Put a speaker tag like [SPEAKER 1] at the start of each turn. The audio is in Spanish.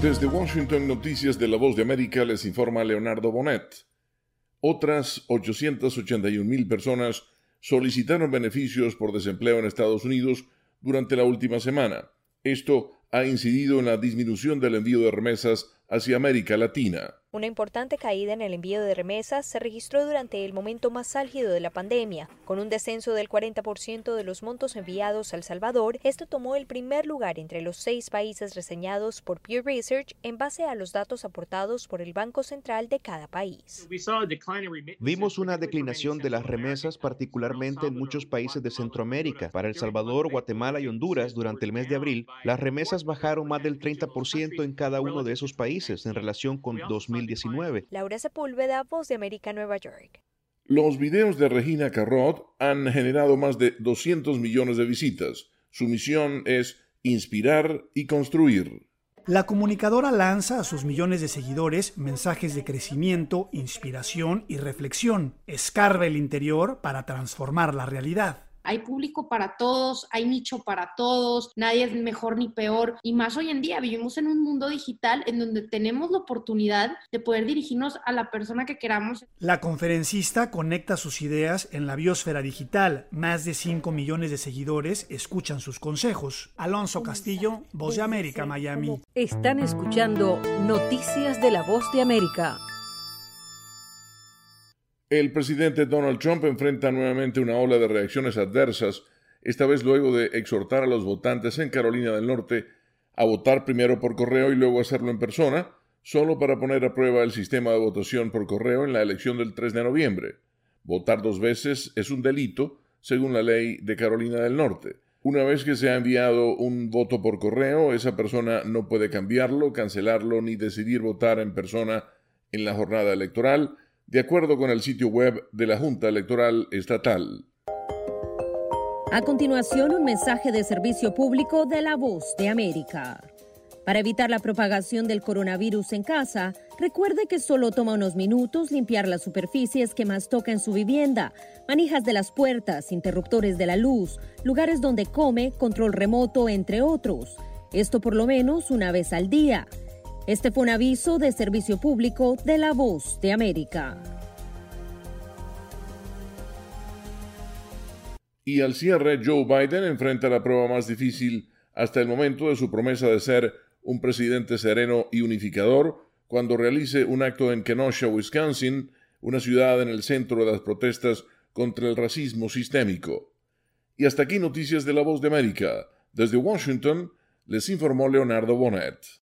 [SPEAKER 1] Desde Washington, Noticias de la Voz de América, les informa Leonardo Bonet. Otras 881,000 personas solicitaron beneficios por desempleo en Estados Unidos durante la última semana. Esto ha incidido en la disminución del envío de remesas hacia América Latina.
[SPEAKER 2] Una importante caída en el envío de remesas se registró durante el momento más álgido de la pandemia. Con un descenso del 40% de los montos enviados a El Salvador, esto tomó el primer lugar entre los 6 países reseñados por Pew Research en base a los datos aportados por el Banco Central de cada país.
[SPEAKER 3] Vimos una declinación de las remesas, particularmente en muchos países de Centroamérica. Para El Salvador, Guatemala y Honduras, durante el mes de abril, las remesas bajaron más del 30% en cada uno de esos países en relación con 2019.
[SPEAKER 2] Laura Sepúlveda, Voz de América, Nueva York.
[SPEAKER 1] Los videos de Regina Carrot han generado más de 200 millones de visitas. Su misión es inspirar y construir.
[SPEAKER 4] La comunicadora lanza a sus millones de seguidores mensajes de crecimiento, inspiración y reflexión. Escarba el interior para transformar la realidad.
[SPEAKER 5] Hay público para todos, hay nicho para todos, nadie es mejor ni peor. Y más hoy en día vivimos en un mundo digital en donde tenemos la oportunidad de poder dirigirnos a la persona que queramos.
[SPEAKER 4] La conferencista conecta sus ideas en la biosfera digital. Más de 5 millones de seguidores escuchan sus consejos. Alonso Castillo, Voz de América, Miami.
[SPEAKER 6] Están escuchando Noticias de la Voz de América.
[SPEAKER 1] El presidente Donald Trump enfrenta nuevamente una ola de reacciones adversas, esta vez luego de exhortar a los votantes en Carolina del Norte a votar primero por correo y luego hacerlo en persona, solo para poner a prueba el sistema de votación por correo en la elección del 3 de noviembre. Votar 2 veces es un delito, según la ley de Carolina del Norte. Una vez que se ha enviado un voto por correo, esa persona no puede cambiarlo, cancelarlo ni decidir votar en persona en la jornada electoral, de acuerdo con el sitio web de la Junta Electoral Estatal.
[SPEAKER 6] A continuación, un mensaje de servicio público de la Voz de América. Para evitar la propagación del coronavirus en casa, recuerde que solo toma unos minutos limpiar las superficies que más toca en su vivienda, manijas de las puertas, interruptores de la luz, lugares donde come, control remoto, entre otros. Esto por lo menos una vez al día. Este fue un aviso de servicio público de la Voz de América.
[SPEAKER 1] Y al cierre, Joe Biden enfrenta la prueba más difícil hasta el momento de su promesa de ser un presidente sereno y unificador cuando realice un acto en Kenosha, Wisconsin, una ciudad en el centro de las protestas contra el racismo sistémico. Y hasta aquí Noticias de la Voz de América. Desde Washington, les informó Leonardo Bonet.